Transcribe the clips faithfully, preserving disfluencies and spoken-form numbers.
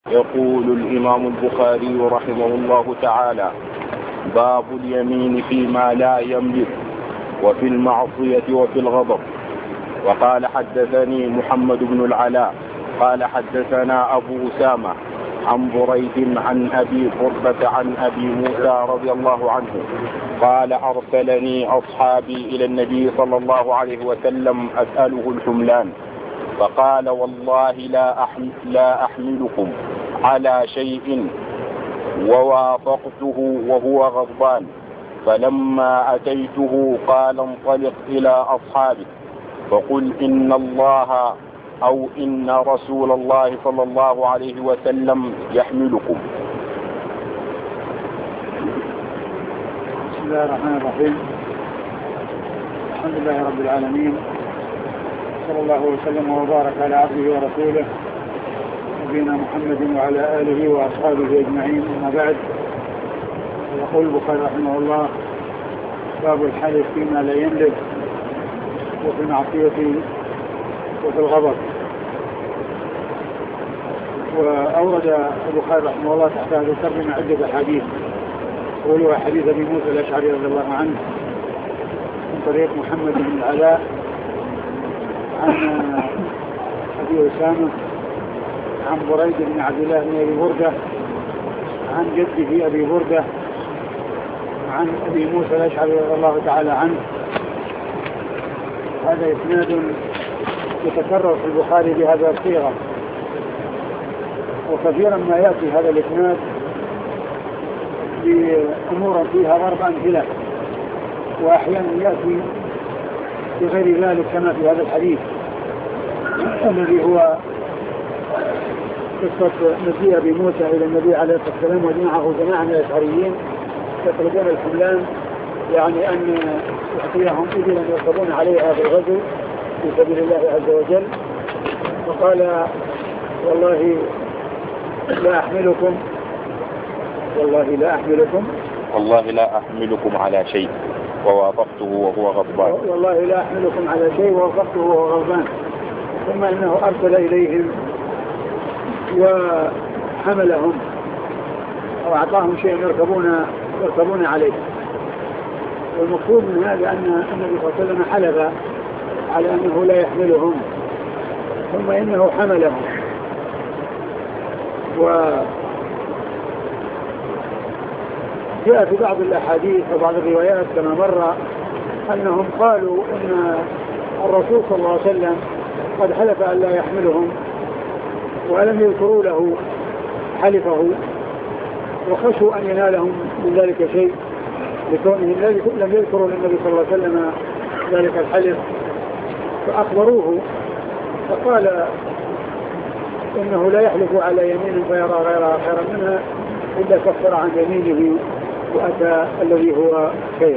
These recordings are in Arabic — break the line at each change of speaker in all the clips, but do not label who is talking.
يقول الإمام البخاري رحمه الله تعالى: باب اليمين فيما لا يملك وفي المعصية وفي الغضب. وقال حدثني محمد بن العلاء قال حدثنا أبو أسامة عن بريد عن أبي قربة عن أبي موسى رضي الله عنه قال: أرسلني أصحابي إلى النبي صلى الله عليه وسلم أسأله الحملان، فقال: والله لا أحمل لا أحملكم على شيء، ووافقته وهو غضبان. فلما أتيته قال: انطلق إلى أصحابك فقل إن الله أو إن رسول الله صلى الله عليه وسلم يحملكم.
بسم الله الرحمن الرحيم. الحمد لله رب العالمين، صلى الله وسلم وبارك على عبده ورسوله نبينا محمد وعلى آله وأصحابه أجمعين، أما بعد. يقول البخاري رحمه الله: باب الحلف فيما لا يملك وفي المعصية وفي الغضب. وأورد البخاري رحمه الله تحت هذه الترجمة عدة أحاديث، أولها حديث أبي موسى الأشعري رضي الله عنه من طريق محمد بن العلاء عن أبي أسامة عن بريد بن عبد الله بن أبي بردة عن جده أبي بردة عن أبي موسى الأشعري رضي الله تعالى عنه. هذا إسناد يتكرر في البخاري بهذا الصيغة، وكثيرا ما يأتي هذا الإسناد بأمور فيها ضرب أمثلة، وأحيانا يأتي بغير ذلك كما في هذا الحديث الذي هو قصة مجيء أبي موسى إلى النبي عليه الصلاة والسلام وجمعه جماعة من الأشعريين يطلبون الحملان، يعني أن يعطيهم إبلا يركبون عليها في الغزو في سبيل الله عز وجل. فقال: والله لا أحملكم والله لا أحملكم
والله لا أحملكم على شيء ووافقته وهو غضبان
والله لا أحملكم على شيء ووافقته وهو غضبان. ثم إنه أرسل إليهم وحملهم وأعطاهم شيء يركبون يركبون عليه. والمقصود من هذا أن النبي صلى الله عليه وسلم حلف على أنه لا يحملهم، ثم إنه حملهم. وجاء في بعض الأحاديث وبعض الروايات كما مر أنهم قالوا أن الرسول صلى الله عليه وسلم قد حلف أن لا يحملهم، ولم يذكروا له حلفه، وخشوا أن ينالهم من ذلك شيء لكونهم لم يذكروا للنبي صلى الله عليه وسلم ذلك الحلف. فأخبروه فقال إنه لا يحلف على يمين فيرى غيرها خيرا منها إلا كفر عن يمينه وأتى الذي هو خير.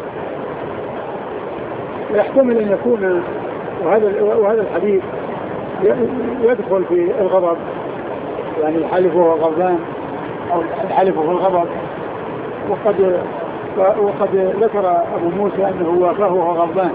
ويحتمل أن يكون وهذا وهذا الحديث يدخل في الغضب، يعني الحلف هو غضبان أو الحلف في الغضب. وقد وقد ذكر أبو موسى أنه وافاه وهو غضبان،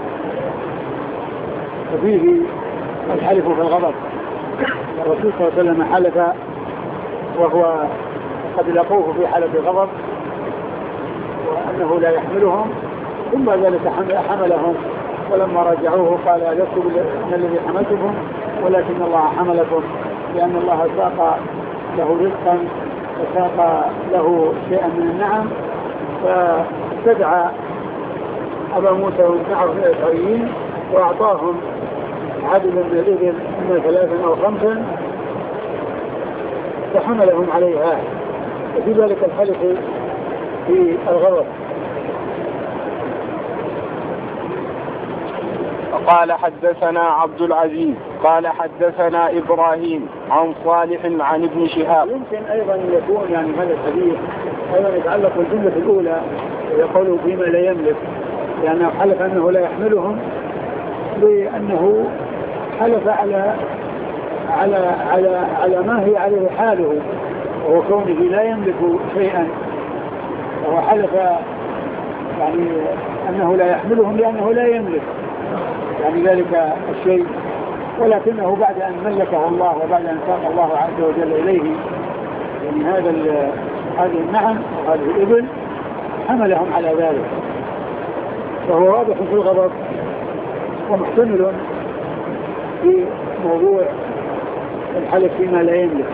ففيه الحلف في الغضب. الرسول صلى الله عليه وسلم حلف وهو قد لقوه في حالة غضب وأنه لا يحملهم، ثم ذلك حملهم، ولما رجعوه قال: لست من الذي حملتهم ولكن الله حملكم، لأن الله ساق له رزقا وساق له شيئا من النعم. فاستدعى أبا موسى ومعه من الأشعريين وأعطاهم عددا من الإبل، إما ثلاثا أو خمسا، فحملهم عليها. وفي ذلك الحلف في الغضب.
قال: حدثنا عبد العزيز قال حدثنا إبراهيم عن صالح عن ابن شهاب.
يمكن أيضا يكون يعني هذا الحديث أيضا يتعلق بالجملة الأولى، يقول فيما لا يملك، لأنه حلف أنه لا يحملهم، لأنه حلف على على على على ما هي عليه حاله، وهو كونه لا يملك شيئا. وهو حلف يعني أنه لا يحملهم لأنه لا يملك يعني ذلك الشيء، ولكنه بعد أن ملكه الله وبعد أن ساق الله عز وجل إليه يعني هذا هذه النعم وهذه الإبل حملهم على ذلك، فهو واضح في الغضب ومحتمل في موضوع الحلف فيما لا يملك.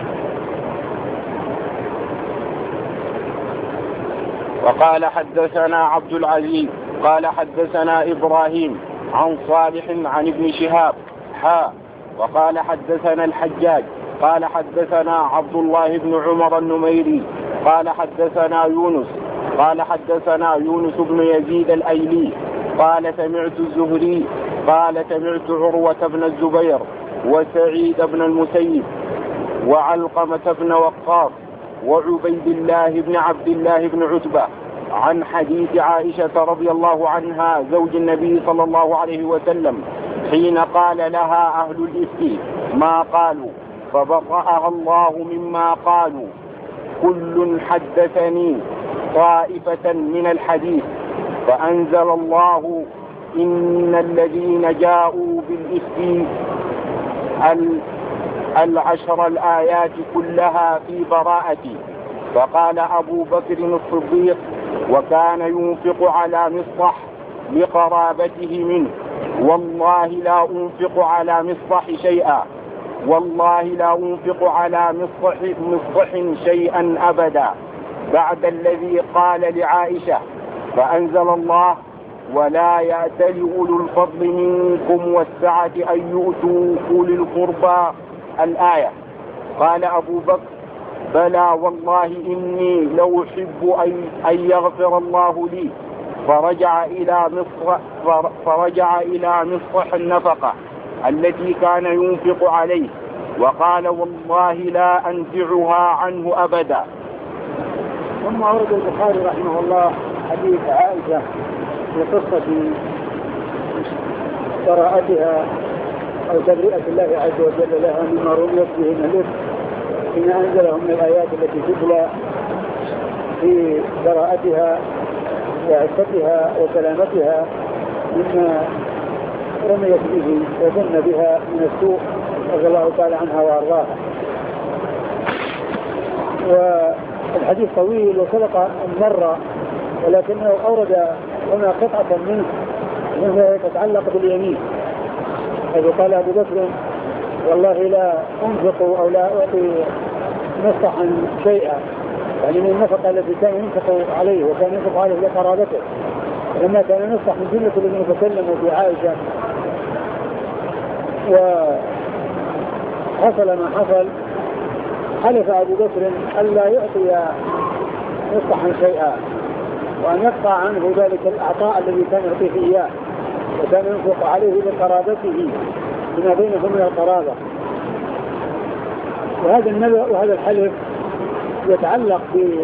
وقال حدثنا عبد العزيز قال حدثنا إبراهيم عن صالح عن ابن شهاب حا وقال حدثنا الحجاج قال حدثنا عبد الله بن عمر النميري قال حدثنا يونس قال حدثنا يونس بن يزيد الأيلي قال سمعت الزهري قال سمعت عروة بن الزبير وسعيد بن المسيب وعلقمة بن وقاص وعبيد الله بن عبد الله بن عتبة عن حديث عائشة رضي الله عنها زوج النبي صلى الله عليه وسلم حين قال لها أهل الإفك ما قالوا فبرأها الله مما قالوا كل حدثني طائفة من الحديث فأنزل الله إن الذين جاءوا بالإفك العشر الآيات كلها في براءتي. فقال أبو بكر الصديق وكان ينفق على مصطح لقرابته منه والله لا أنفق على مصطح شيئا والله لا أنفق على مصطح, مصطح شيئا أبدا بعد الذي قال لعائشة فأنزل الله ولا يأتل أولو الفضل منكم والسعة أن يؤتوا أولي القربى الآية. قال أبو بكر بلى والله إني لو أحب أن يغفر الله لي فرجع إلى مصر فرجع إلى مصطح النفقة التي كان ينفق عليه وقال والله لا أنزعها عنه أبدا.
ثم أورد البخاري رحمه الله حديث عائشة في قصة براءتها أو تبرئة الله عز وجل لها مما رميت به من الإفك إن أنزله من الآيات التي تتلى في براءتها وعفتها وسلامتها مما رميت به وظن بها من السوء رضي الله تعالى عنها وأرضاها. والحديث طويل وسبق مرة ولكنه أورد هنا قطعة منه وهي تتعلق باليمين، حيث قال أبو بكر والله لا أنفق أو لا أعطي نصحا شيئا، يعني من النفقة التي كان ينفق عليه وكان ينفق عليه لقرابته، لما كان نصح من جملة الذين تكلموا في عائشة وحصل ما حصل حلف أبو بكر ألا يعطي نصحا شيئا وأن يقطع عنه ذلك الأعطاء الذي كان يعطيه إياه وكان ينفق عليه لقرابته بما بينهم من القرابة. وهذا النبأ وهذا الحلف يتعلق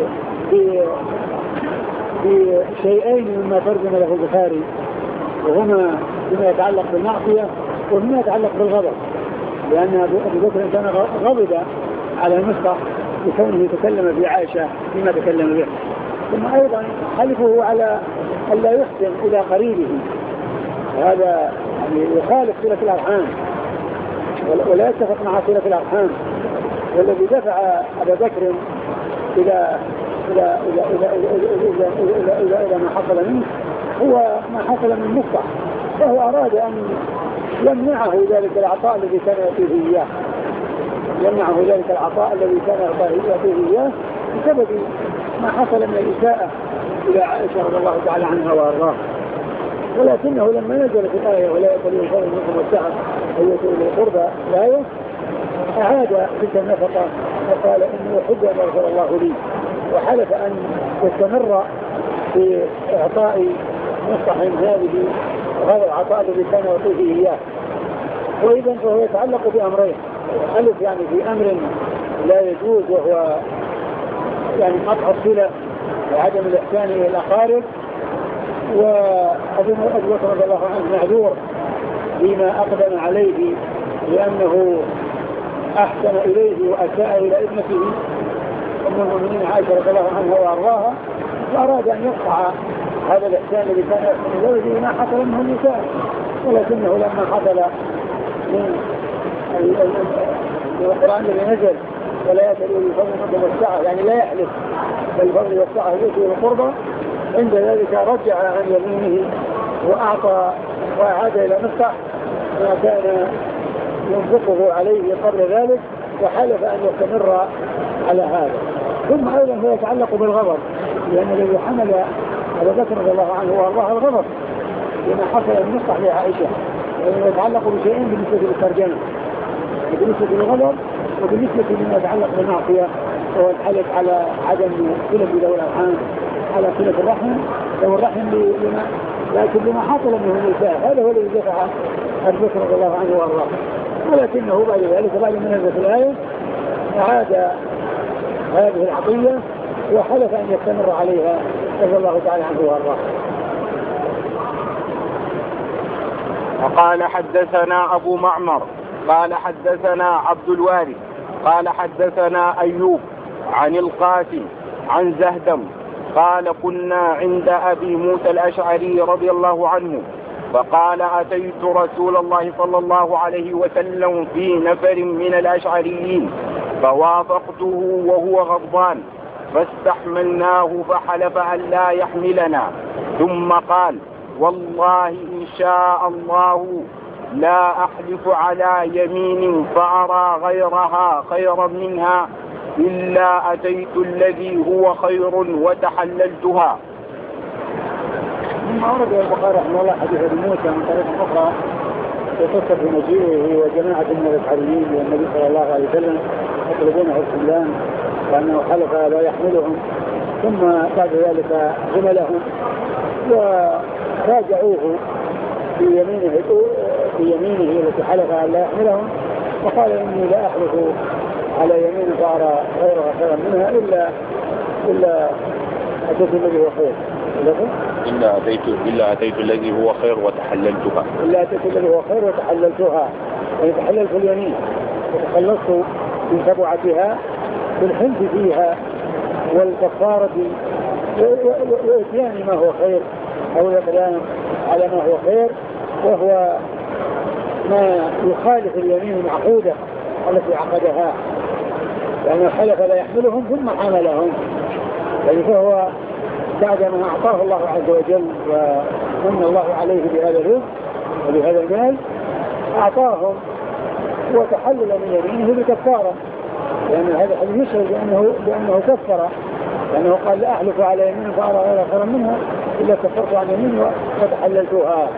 بشيئين مما ترجم له البخاري، وهما بما يتعلق بالمعصية وبما يتعلق بالغضب، لأن أبو بكر كان غضب على مصطح بكونه تكلم في عائشة فيما تكلم به. ثم أيضا حلفه على ألا يحسن إلى قريبه، وهذا يعني يخالف صلة الأرحام ولا يتفق مع صلة الأرحام، والذي دفع أبا بكر إلى إلى إلى إلى إلى إلى إلى إلى إلى ما حصل منه هو ما حصل من مصطح، فهو أراد أن يمنعه ذلك العطاء الذي كان يعطيه إياه يمنعه ذلك العطاء الذي كان يعطيه إياه بسبب ما حصل من الإساءة إلى عائشة رضي الله تعالى عنها وأرضاها. ولكنه لما نزلت الآية ولا يأتل الفضل منكم والسعة أن يؤتوا أولي القربى الآية أعاد تلك النفقة وقال إني أحب أن يغفر الله لي، وحلف أن يستمر في إعطاء نصح هذه وهذا العطاء الذي كان يعطيه إياه. وإذا فهو يتعلق بأمرين، ألف يعني في أمر لا يجوز وهو يعني قطع الصلة وعدم الإحسان إلى الأقارب، وأبو بكر رضي الله عنه معذور بما أقدم عليه لأنه أحسن إليه وأساء إلى ابنته أم المؤمنين عائشة رضي الله عنها وأرضاها، وأراد أن يقطع هذا الإحسان الذي كان يحسن إليه ما حصل منه النساء. ولكنه لما حصل من القرآن الذي نزل ولا يسأل بالفضل منكم والسعة، يعني لا يحلف بالفضل والسعة يؤتي القربى. عند ذلك رجع عن يمينه وأعطى وأعاد إلى مصطح ما كان ينفقه عليه قبل ذلك، وحلف أن يستمر على هذا. ثم أيضا هو يتعلق بالغضب، لأن الذي حمل أبا بكر رضي الله عنه وأرضاه الغضب لما حصل المصطح لعائشة، لأنه يتعلق بشيئين بالنسبة للترجمة، بالنسبة للغضب وبالنسبة لما يتعلق بالمعصية، وهو الحلف على عدم صلة ذوي الأرحام، على صلة الرحم ذوي الرحم لما لكن لما حصل منه النساء. هذا هو الذي دفع أبو بكر رضي الله عنه وأرضاه. ولكنه بعد ذلك بعد ما نزلت الآية أعاد هذه العطية وحلف أن يستمر عليها رضي الله تعالى عنه وأرضاه.
وقال حدثنا أبو معمر قال حدثنا عبد الوارث قال حدثنا أيوب عن القاسم عن زهدم قال كنا عند أبي موسى الأشعري رضي الله عنه فقال أتيت رسول الله صلى الله عليه وسلم في نفر من الأشعريين فوافقته وهو غضبان فاستحملناه فحلف أن لا يحملنا ثم قال والله إن شاء الله لا أحلف على يمين فأرى غيرها خيرا منها إلا أتيت الذي هو خير وتحللتها.
ثم أورد البخاري رحمه الله حديث ابي موسى من طريق أخرى يتصل بمجيئه وجماعة من الأشعريين والنبي صلى الله عليه وسلم يطلبونه السلام وأنه حلف لا يحملهم، ثم بعد ذلك جملهم وراجعوه في يمينه في يمينه التي حلف أن لا يحملهم، وقال إني لا أحلف على يمين فأرى غيرها خيرا منها إلا إلا أتيت الذي هو خير
إلا أتيت إلا أتيت الذي هو خير وتحللتها
إلا أتيت الذي هو خير وتحللتها، يعني تحللت اليمين وتخلصت من تبعتها بالحنث فيها والكفارة وإتيان ما هو خير أو الإقدام على ما هو خير، وهو ما يخالف اليمين المعقودة التي عقدها، لأن الحلف لا يحملهم ثم حملهم، يعني فهو بعدما أعطاه الله عز وجل ومن الله عليه بهذا الرزق وبهذا المال أعطاهم وتحلل من يمينه بكفارة، لأن هذا الحديث يشهد بأنه, بأنه كفر، لأنه قال لا أحلف على يمين فأرى غير خيرا منها إلا كفرت عن يمين وتحللتها.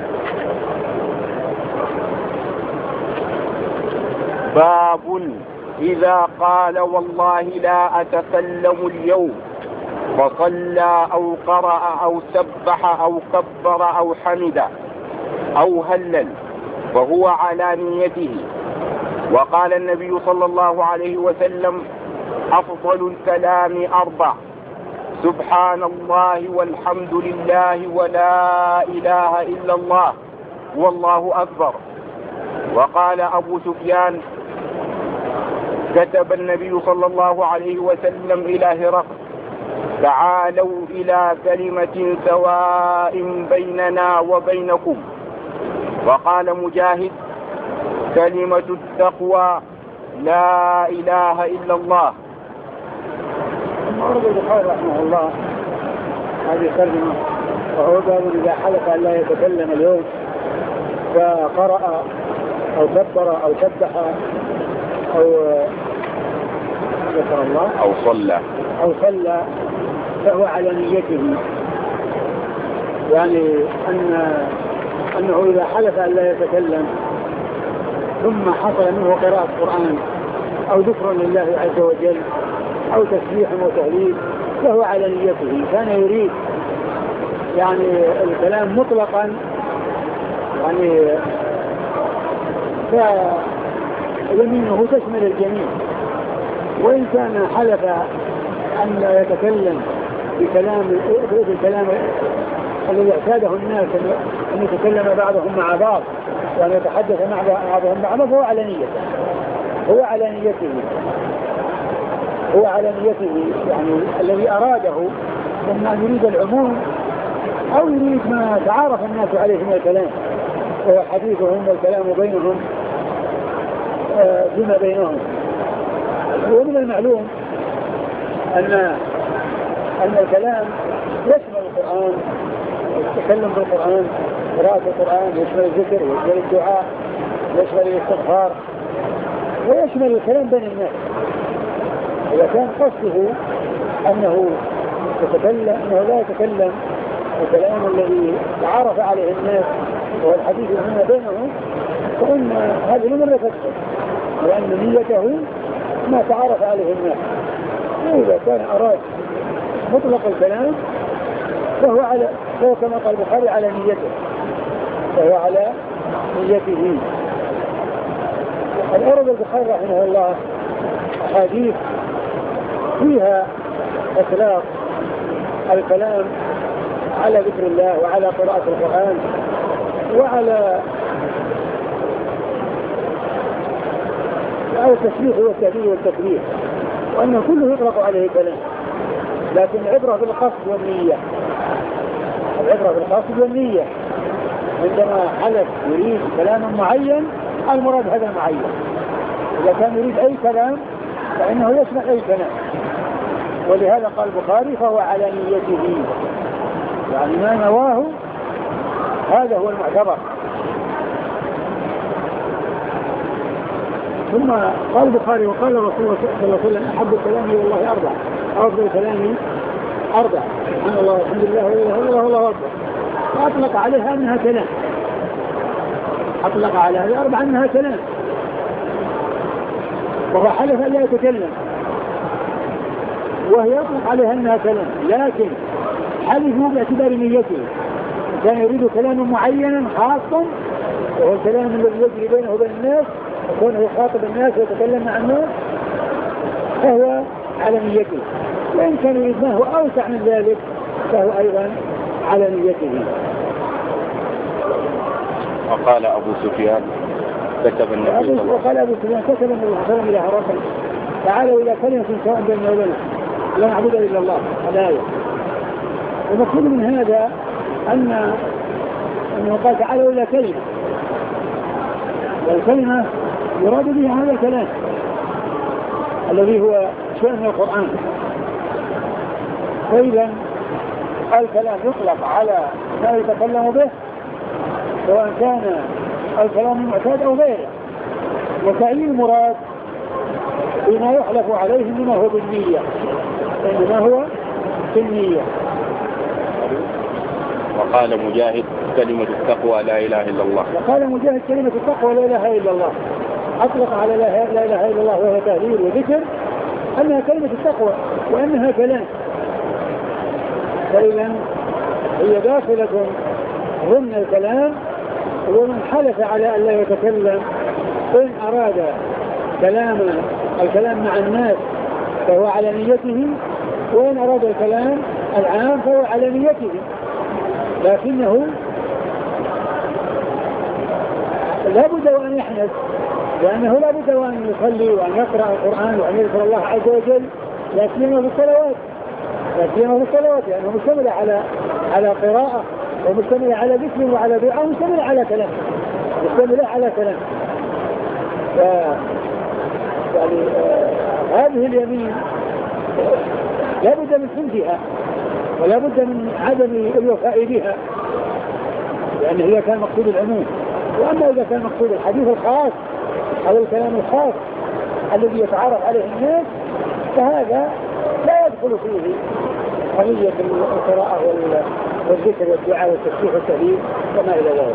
باب إذا قال والله لا أتكلم اليوم فصلى أو قرأ أو سبح أو كبر أو حمد أو هلل فهو على نيته. وقال النبي صلى الله عليه وسلم أفضل الكلام أربع: سبحان الله والحمد لله ولا إله إلا الله والله أكبر. وقال أبو سفيان: كتب النبي صلى الله عليه وسلم إلى هرقل: تعالوا إلى كلمة سواء بيننا وبينكم. وقال مجاهد: كلمة التقوى لا إله إلا الله.
أورد البخاري رحمه الله هذه الترجمة، وهو باب إذا حلف أن لا يتكلم اليوم فقرأ أو كبر أو سبح أو ذكر الله
أو صلى
أو صلى فهو على نيته، يعني أن أنه إذا حلف أن لا يتكلم ثم حصل منه قراءة قرآن أو ذكر لله عز وجل أو تسبيح وتهليل فهو على نيته، كان يريد يعني الكلام مطلقا، يعني فيمينه تشمل الجميع، وإن كان حلف أن لا يتكلم بكلام بالكلام الذي اعتاده الناس أن يتكلم بعضهم مع بعض وأن يتحدث مع بعضهم مع بعض، فهو على نيته هو على نيته هو على نيته يعني الذي أراده، إما أن يريد العموم أو يريد ما تعارف الناس عليه من الكلام، وهو حديثهم والكلام بينهم بما بينهم. ومن المعلوم أن أن الكلام يشمل القرآن، يتكلم بالقرآن، قراءة القرآن، يشمل الذكر ويشمل الدعاء ويشمل الاستغفار ويشمل الكلام بين الناس. إذا كان قصده أنه يتكلم أنه لا يتكلم الكلام الذي تعارف عليه الناس وهو الحديث فيما بينهم، فإن هذه الأمور تكفر، لأن نيته ما تعارف عليه الناس. وإذا كان أراد مطلق الكلام فهو على فهو كما قال البخاري على نيته، فهو على نيته. وقد أورد البخاري رحمه الله أحاديث فيها إطلاق الكلام على ذكر الله وعلى قراءة القرآن وعلى وعلى التسبيح والتهليل والتكبير، وأنه كله يطلق عليه كلام، لكن العبرة بالقصد والنية. العبرة بالقصد والنية، عندما حلف يريد كلام معين المراد هذا المعين. إذا كان يريد أي كلام فإنه يسمع أي كلام، ولهذا قال البخاري فهو على نيته، يعني ما نواه هذا هو المعتبر. ثم قال البخاري وقال الرسول صلى الله عليه وسلم أحب الكلام إلى الله أربع، أفضل الكلام أربع، سبحان الله والحمد لله ولا إله إلا الله والله أكبر. فأطلق عليها أنها كلام، أطلق على هذه أربع أنها كلام، وهو حلف أن لا يتكلم وهي يطلق عليها أنها كلام، لكن حلفوا باعتبار نيته. كان يريد كلاما معينا خاصا وهو الكلام الذي يجري بينه وبين الناس وكونه يخاطب الناس ويتكلم مع الناس فهو على نيته، وإن كان يريد ما هو أوسع من ذلك فهو أيضا على نيته.
وقال أبو سفيان كتب النبي صلى الله عليه وسلم
وقال أبو سفيان كتب النبي صلى الله عليه وسلم إلى هرقل تعالوا إلى كلمة سواء بيننا وبينكم لا نعبد إلا الله. الآية. المقصود من هذا أن أنه قال تعالوا إلى كلمة، والكلمة يراد بها هذا الكلام الذي هو شيء من القرآن. فإذا الكلام يطلق على ما يتكلم به سواء كان الكلام المعتاد أو غيره، وتعيين المراد بما يحلف عليه إنما هو بالنية، إنما هو بالنية.
وقال مجاهد كلمة التقوى لا إله إلا الله.
وقال مجاهد كلمة التقوى لا إله إلا الله، أطلق على لا إله إلا الله وهو تهليل وذكر أنها كلمة التقوى وأنها كلام. فإذا هي داخلة ضمن الكلام، ومن حلف على أن لا يتكلم إن أراد كلام الكلام مع الناس فهو على نيته، وإن أراد الكلام العام فهو على نيته، لكنه لا بد وأن يحنث، لأنه لا بد وأن يصلي وأن يقرأ القرآن وأن يذكر الله عز وجل، لا سيما في الصلوات، لا سيما في الصلوات لأنه مشتمل على على قراءة ومشتمل على ذكر وعلى دعاء ومشتمل على كلام، مشتمل على كلام. ف... يعني آه هذه اليمين لا بد من حفظها ولا بد من عدم الوفاء بها، لأن هي كان مقصود العموم. وأما إذا كان مقصود الحديث الخاص أو الكلام الخاص الذي يتعارف عليه الناس فهذا لا يدخل فيه قضية القراءة والذكر والدعاء والتسبيح والتهليل وما إلى ذلك.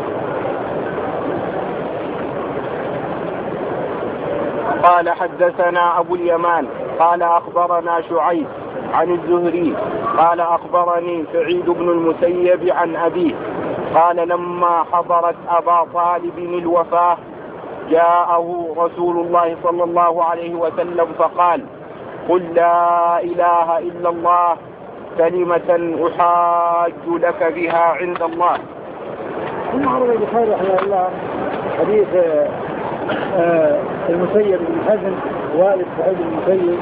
قال حدثنا أبو اليمان قال أخبرنا شعيب عن الزهري قال أخبرني سعيد بن المسيب عن أبيه قال لما حضرت أبا طالب الوفاة جاءه رسول الله صلى الله عليه وسلم فقال قل لا إله إلا الله كلمة أحاج لك بها عند الله.
ثم عرض البخاري رحمه الله حديث آه المسيب بن حزم والد سعيد المسيب،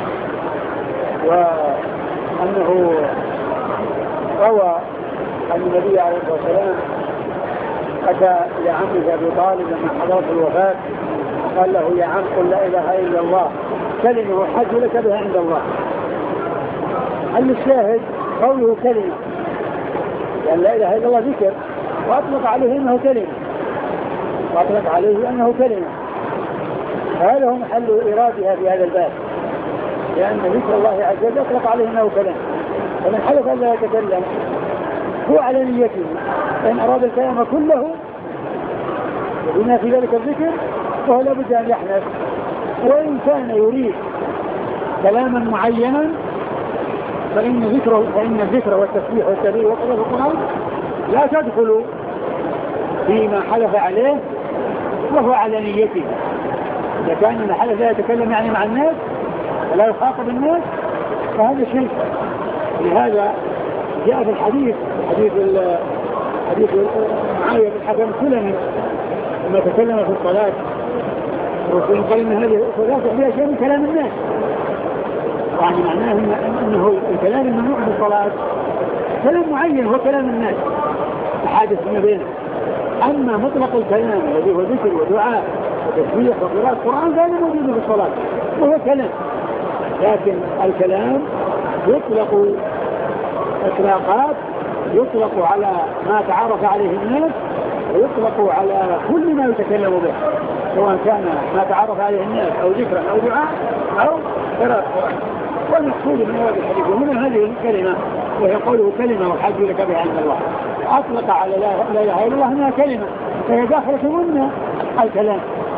وأنه روى أن النبي عليه الصلاة والسلام أتى إلى عمه أبي طالب لما حضرت الوفاة قال له يا عم قل لا إله إلا الله كلمة حج لك بها عند الله. الشاهد قوله كلمة يعني لا إله إلا الله ذكر وأطلق عليه أنه كلمة وأطلق عليه أنه كلمة. هذا هو محل إرادها في هذا الباب لأن ذكر الله عز وجل أطلق عليه أنه كلام. فمن حلف أن لا يتكلم هو على نيته إن أراد الكلام كله وبما في ذلك الذكر فهو لابد أن يحنث. وإن كان يريد كلاما معينا فإن ذكره فإن الذكر والتسبيح والتبرير وقراءة القرآن لا تدخل فيما حلف عليه وهو على نيته. إذا كان من حلف لا يتكلم يعني مع الناس ولا يخاطب الناس فهذا شيء. لهذا جاء في الحديث حديث حديث معاوية بن الحكم السلمي لما تكلم في الصلاة الرسول قال إن هذه الصلاة فيها شيء من كلام الناس يعني معناه أنه الكلام الممنوع في الصلاة كلام معين هو كلام الناس الحادث ما بينه. أما مطلق الكلام الذي هو ذكر ودعاء وتسبيح وقراءة القرآن هذا موجود في الصلاة وهو كلام. لكن الكلام يطلق إطلاقات يطلق على ما تعرف عليه الناس ويطلق على كل ما يتكلم به سواء كان ما تعرف عليه الناس أو ذكرا أو دعاء أو قراءة القرآن. والمقصود من هذا الحديث ومن هذه الكلمة وهي قوله كلمة وحج لك بها عند الله أطلق على لا إله إلا الله أنها كلمة فهي داخلة ضمن الكلام.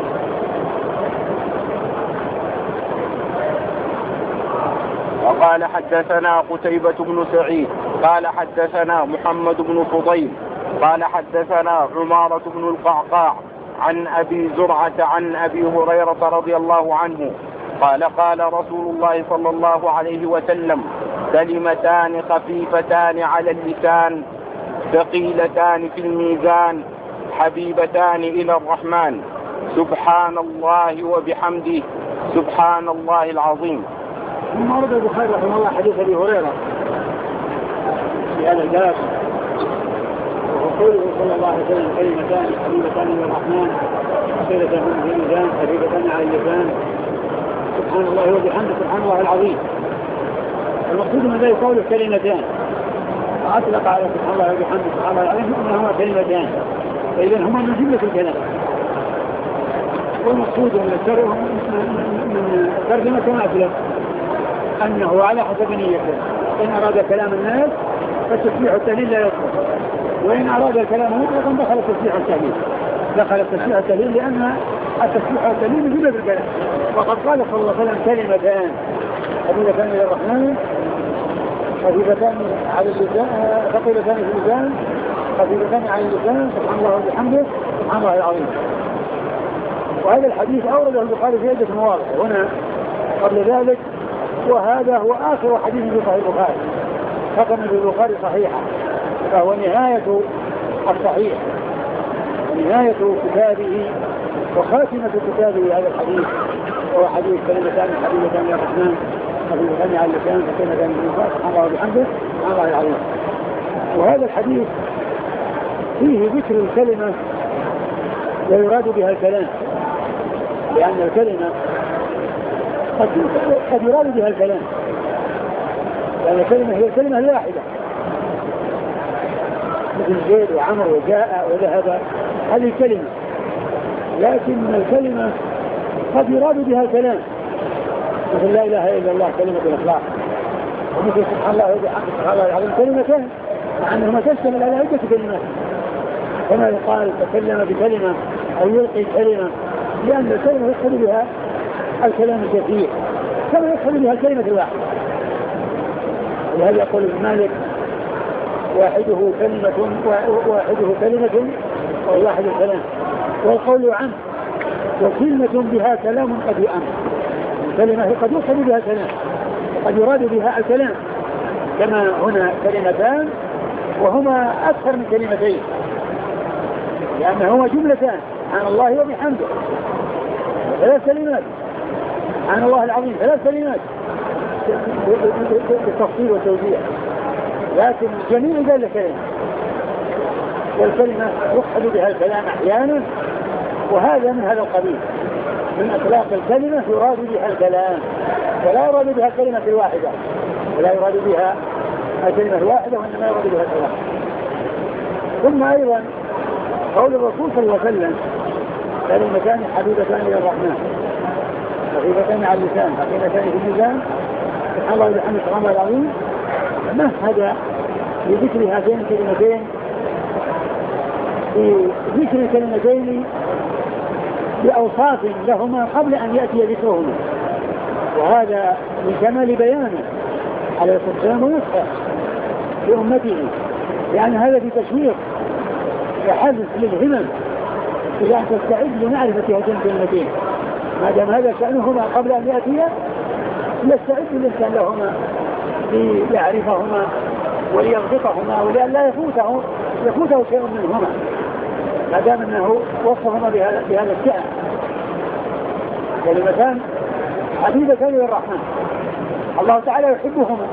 وقال حدثنا قتيبة بن سعيد قال حدثنا محمد بن فضيل قال حدثنا عمارة بن القعقاع عن أبي زرعة عن أبي هريرة رضي الله عنه قال قال رسول الله صلى الله عليه وسلم كلمتان خفيفتان على اللسان ثقيلتان في الميزان حبيبتان إلى الرحمن سبحان الله وبحمده سبحان الله العظيم.
ثم ورد البخاري رحمه الله حديث أبي هريرة في هذا الباب وقوله صلى الله عليه وسلم كلمتان حبيبتان إلى الرحمن ثقيلتان في الميزان خفيفتان على اللسان سبحان الله وبحمده سبحان الله العظيم. المقصود من ذلك قوله كلمتان أطلق على سبحان الله وبحمده سبحان الله العظيم أنهما كلمتان فإذا هما من جملة الكلام. والمقصود من الترجمة كما أسلم أنه على حسب نيته إن أراد كلام الناس فالتسبيح والتهليل لا يدخل وإن أراد الكلام مطلقا دخل التسبيح والتهليل دخل التسبيح والتهليل لأن التسبيح والتهليل جملة بالكلام. وقد قال صلى الله عليه وسلم كلمتان حبيبتان إلى الرحمن خفيفتان على اللسان ثقيلتان في اللسان خفيفتان على اللسان سبحان الله وبحمده سبحان الله العظيم. وهذا الحديث أورده البخاري في عدة مواضع هنا قبل ذلك وهذا هو آخر حديث في صحيح البخاري ختم البخاري صحيحا فهو نهاية الصحيح نهاية كتابه وخاتمة كتابه هذا الحديث وهو حديث كلمتان حبيبتان يا الرحمن خفيفتان على اللسان ثقيلتان في الميزان سبحان الله وبحمده سبحان الله العظيم. وهذا الحديث فيه ذكر الكلمة لا يراد بها الكلام لأن الكلمة قد, قد يراد بها الكلام لأن الكلمة هي الكلمة الواحدة مثل زيد وعمر وجاء وذهب هذه الكلمة. لكن الكلمة قد يراد بها الكلام مثل لا إله إلا الله كلمة الإخلاص ومثل سبحان الله وبحمده سبحان الله العظيم كلمتان مع أنهما تشتمل على عدة كلمات كما يقال تكلم بكلمة أو يلقي كلمة لأن الكلمة يدخل بها الكلام الكثير كما يدخل بها الكلمة الواحدة. ولهذا يقول ابن مالك واحده كلمة واحده كلمة والواحد الكلام والقول عنه وكلمة بها كلام قد يؤمن كلمة قد يدخل بها كلام وقد يراد بها الكلام كما هنا كلمتان وهما أكثر من كلمتين لأنهما جملتان عن الله وبحمده ثلاث كلمات عن الله العظيم ثلاث كلمات بالتفصيل والتوزيع لكن جميع ذلك كلمة والكلمة يقصد بها الكلام أحيانا وهذا من هذا القبيل من أطلاق الكلمة يراد بها الكلام، ولا يراد بها الكلمة الواحدة، ولا يراد بها الكلمة الواحدة، وإنما يراد بها الكلام. ثم أيضا قول الرسول صلى الله عليه وسلم: كلمتان حبيبتان إلى الرحمن خفيفتان على اللسان ثقيلتان في الميزان سبحان الله وبحمده سبحان الله العظيم، مهد لذكر هاتين الكلمتين بذكر الكلمتين بأوصاف لهما قبل أن يأتي ذكرهما، وهذا من كمال بيانه عليه الصلاة والسلام ونصحه لأمته، لأن هذا في تشويق وحث للهمم إلى أن تستعد لمعرفة هاتين الكلمتين، ما دام هذا شأنهما قبل أن يأتيا يستعد الإنسان لهما ليعرفهما وليضبطهما ولأن لا يفوته يفوته شيء منهما، ما دام أنه وصفهما بهذا بهذا الشأن. كلمتان حبيبتان للرحمن، الله تعالى يحبهما،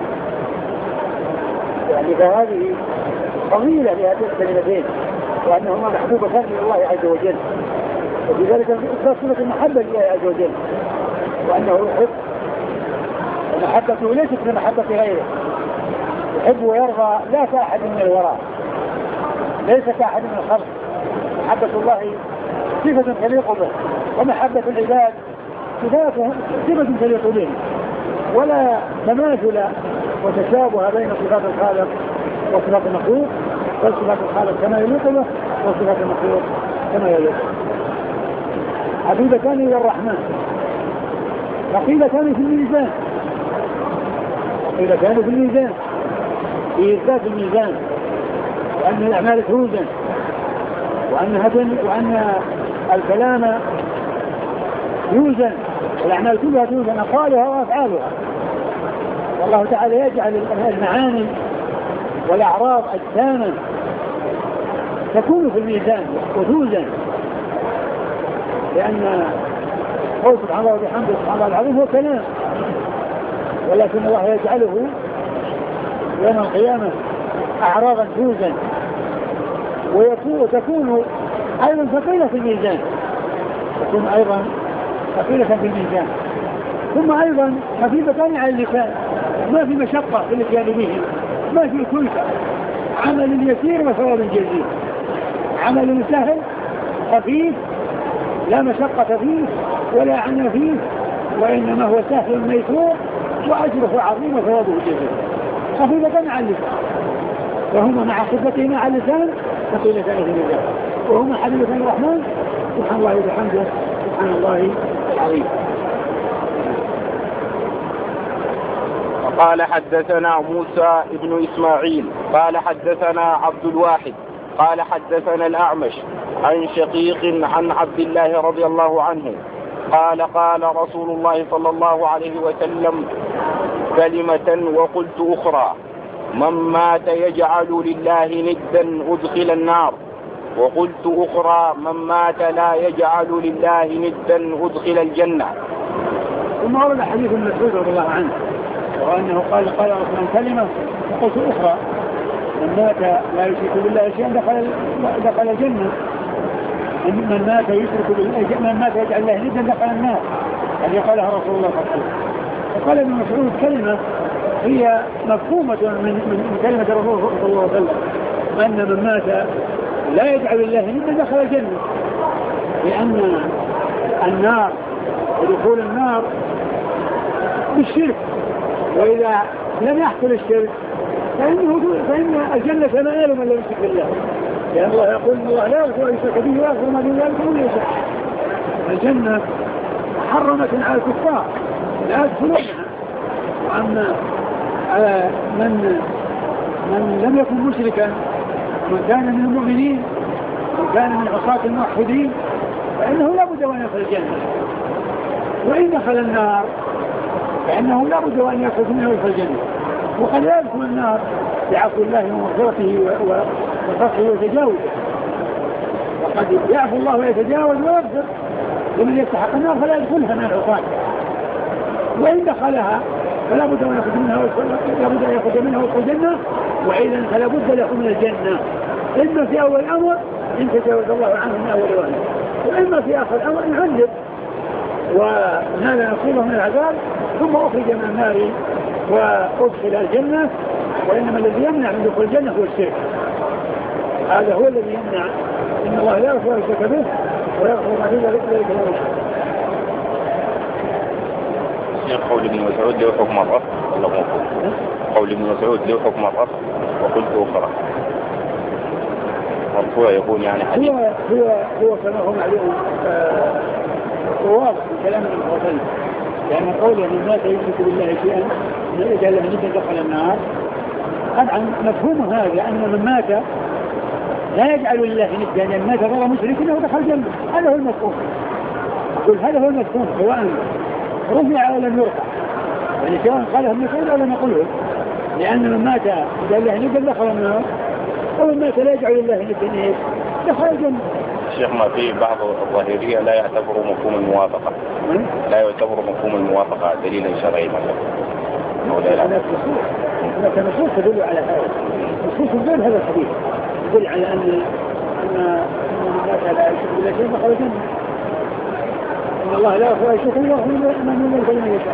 يعني فهذه فضيلة لهذه الكلمتين، وأنهما محبوبتان لله عز وجل، وفي ذلك إثبات صفة المحبة لله عز وجل، وأنه يحب، ومحبته ليست كمحبة غيره، يحب ويرضى لا كأحد من الوراء، ليس كأحد من الخلق. محبة الله صفة تليق به، ومحبة العباد صفة تليق به، ولا تماثل وتشابه بين صفات الخالق وصفات المخلوق، بل صفات الخالق كما يليق به وصفات المخلوق كما يليق به. حبيبتان إلى الرحمن ثقيلتان في الميزان، ثقيلتان في الميزان في إثبات الميزان، وأن الأعمال توزن، وأن وأن الكلام يوزن، والأعمال كلها توزن أقوالها وأفعالها، والله تعالى يجعل المعاني والأعراض أجساما تكون في الميزان وتوزن، لأن قول سبحان الله وبحمده سبحان الله العظيم هو كلام، ولكن الله يجعله يوم القيامة أعراضا توزن وتكون أيضا ثقيلة في الميزان، تكون أيضا ثقيلة في الميزان. ثم أيضا خفيفتان على اللسان، ما في مشقة في الاتيان به، ما في كلفة، عمل يسير وثواب جزيل، عمل سهل خفيف لا مشقة فيه ولا عنى فيه، وإنما هو سهل ميسور وأجره عظيم وثوابه جزيل. خفيفتان على اللسان، وهما مع خفتهما على اللسان ثقيلتان في الميزان، وهما حبيبتان الرحمن سبحان الله وبحمده سبحان الله العظيم.
قال حدثنا موسى بن إسماعيل قال حدثنا عبد الواحد قال حدثنا الأعمش عن شقيق عن عبد الله رضي الله عنه قال قال رسول الله صلى الله عليه وسلم: كلمة وقلت أخرى، من مات يجعل لله ندا أدخل النار، وقلت أخرى: من مات لا يجعل لله ندا أدخل الجنة.
ثم ورد حديث ابن مسعود رضي الله عنه وأنه قال قال رسول كلمة وقلت أخرى، من مات لا يشرك بالله شيئا دخل دخل الجنة، من مات يشرك بالله من مات يجعل الله ندا دخل النار، هذه قالها رسول الله صلى الله عليه وسلم. وقال ابن مسعود كلمة هي مفهومة من من كلمة الرسول صلى الله عليه وسلم، أن من مات لا يجعل الله ندا دخل الجنة، لأن النار ودخول النار بالشرك، وإذا لم يحصل الشرك فإنه فإن الجنة مآل من لا يشرك بالله، لأن الله يقول إن الله لا يغفر أن يشرك به ويغفر ما دون ذلك لمن يشاء. الجنة محرمة على الكفار لا يدخلونها، وأما على من من لم يكن مشركا من كان من المؤمنين من كان من عصاة الموحدين فإنه لا بد أن يدخل الجنة، وإن دخل النار فإنه لا بد أن يدخل منه ويدخل الجنة. وقد لا يدخل النار بعفو الله ومغفرته وفضله وتجاوزه، وقد يعفو الله ويتجاوز ويغفر لمن يستحق النار فلا يدخلها من العصاة، وإن دخلها فلا بد أن يخرج منها لا بد أن يخرج منها ويدخل الجنة، وإذا فلا بد له من الجنة، إما في أول الأمر إن تجاوز الله عنه من أول وهله، وإما في آخر الأمر إن عذب ونال نصيبه من العذاب ثم أخرج من النار وأدخل الجنة. وإنما الذي يمنع من دخول الجنة هو الشرك. هذا هو الذي يمنع. إن الله لا يغفر الشرك به ويغفر ما دون ذلك لمن يشاء.
قول ابن مسعود له حكم الرفع ولا موقوف؟ قول ابن مسعود له حكم الرفع وقلت أخرى مرفوع يكون يعني حديث.
هو هو هو كما هو معلوم واضح في كلام ابن مسعود، لأن قوله من مات يشرك بالله شيئا من يجعل له ندا دخل النار. طبعا مفهوم هذا أن من مات لا يجعل لله ندا لأن مات غير مشرك له دخل الجنة. هذا هو المفهوم. أقول هذا هو المفهوم سواء رفع أو لم يرفع، يعني سواء قاله ابن مسعود أو لم يقله، لأن من مات يجعل له ندا دخل النار ومن مات لا يجعل لله ندا دخل الجنة.
الشيخ ما في بعض الظاهرية لا يعتبر مفهوم الموافقة لا يعتبر مفهوم الموافقة دليلا شرعي مثلا.
هناك نصوص تدل على هذا. نصوص تدل هذا الحديث تدل على أن أن الناس لا يشرك بالله شيئا دخل الجنة. إن الله لا يغفر الشرك به ويغفر ما دون ذلك لمن يشاء.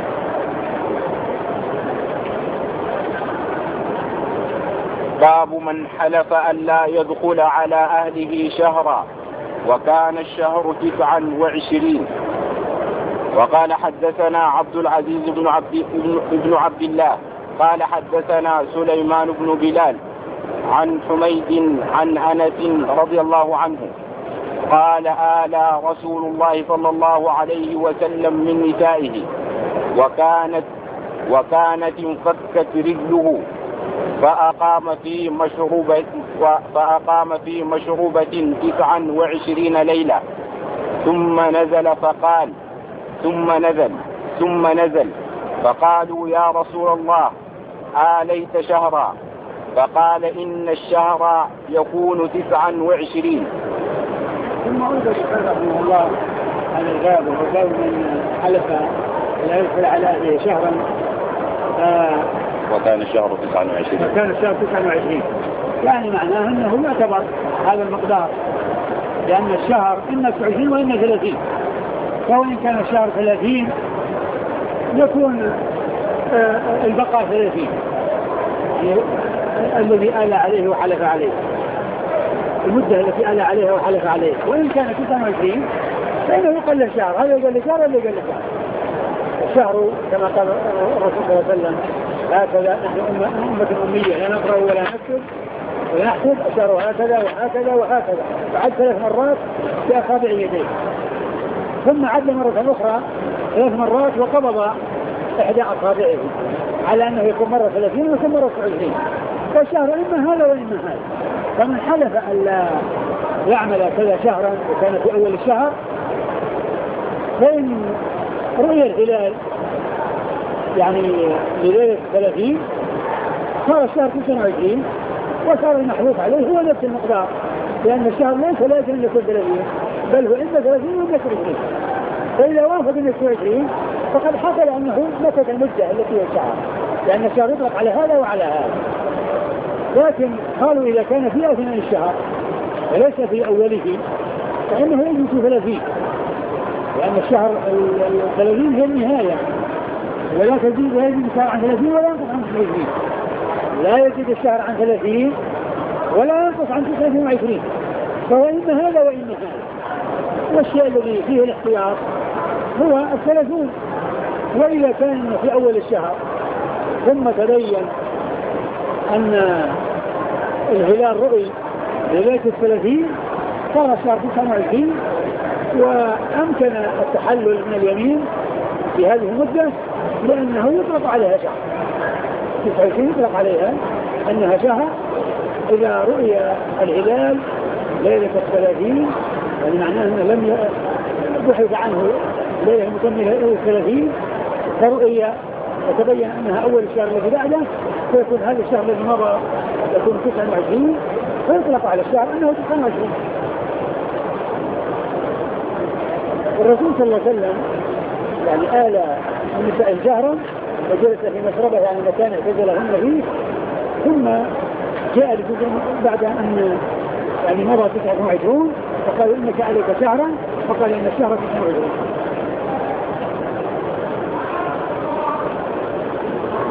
باب من حلف أن لا يدخل على أهله شهرا وكان الشهر تسعا وعشرين. وقال حدثنا عبد العزيز بن عبد, بن عبد الله قال حدثنا سليمان بن بلال عن حميد عن أنس رضي الله عنه قال آلى رسول الله صلى الله عليه وسلم من نسائه وكانت وكانت انفكت رجله فأقام في مشروبة فأقام في مشروبة تسعا وعشرين ليلة ثم نزل فقال ثم نزل ثم نزل فقالوا يا رسول الله آليت شهرا؟ فقال إن الشهر يكون تسعا وعشرين.
ثم أرد رحمه الله على الباب وقال من حلف لا يدخل على أهله شهرا
آه وكان الشهر تسعا وعشرين
وكان الشهر تسعا وعشرين، يعني معناه أنه يعتبر هذا المقدار، لأن الشهر إما عشرين وإما ثلاثين، فوإن كان الشهر ثلاثين يكون آه البقاء ثلاثين يعني الذي آل عليه وحلف عليه، المدة التي آل عليها وحلف عليه. وإن كان تسعا وعشرين فإنه يقل الشهر، هذا يقل الشهر هذا يقل الشهر. الشهر كما قال الرسول صلى الله عليه وسلم هكذا نحن أمة أمية لا نقرأ ولا نكتب ولا نحسب، الشهر هكذا وهكذا وهكذا، فعد ثلاث مرات بأصابع يديه ثم عد مرة أخرى ثلاث مرات وقبض إحدى أصابعه على أنه يكون مرة ثلاثين وثم مرة عشرين. فالشهر إما هذا وإما هذا. فمن حلف أن لا يعمل كذا شهرا وكان في أول الشهر فإن رؤية الهلال يعني لليلة ثلاثين صار الشهر تسعة وعشرين وصار المحلوف عليه هو نفس المقدار، لأن الشهر ليس لازم أن يكون ثلاثين بل هو إما ثلاثين وإما عشرين. فإذا وافق أن يكون عشرين فقد حصل أنه مكث المدة التي هي الشهر، لأن الشهر يطلق على هذا وعلى هذا. لكن قالوا إذا كان في أثناء الشهر وليس في أوله فإنه يجلس ثلاثين، لأن الشهر الثلاثين هي النهاية، ولا تزيد لا يزيد الشهر عن ثلاثين ولا ينقص عن ثلاثين، لا يزيد الشهر عن ثلاثين ولا ينقص عن تسعة وعشرين، فهو إما هذا وإما هذا. والشيء الذي فيه الاحتياط هو الثلاثون. وإذا كان في أول الشهر ثم تبين أن الهلال رؤي ليلة الثلاثين صار الشهر تسعة وعشرين وأمكن التحلل من اليمين في هذه المدة، لأنه يطلق عليها شهر تسعة وعشرين يطلق عليها أنها شهر إذا رؤي الهلال ليلة الثلاثين، يعني معناه أنه لم يبحث عنه ليلة مكملة إلى الثلاثين فرؤية وتبين أنها أول الشهر الذي بعده فيكون هذا الشهر الذي مضى يكون تسعة وعشرين فيطلق على الشهر أنه تسعة وعشرين. الرسول صلى الله عليه وسلم يعني آل النساء جهرا وجلس في مشربه يعني مكان اعتزلهن فيه، ثم جاء لجزء بعد أن يعني مضى تسعة وعشرين فقال إنك عليك شهرا، فقال إن الشهر تسعة وعشرين.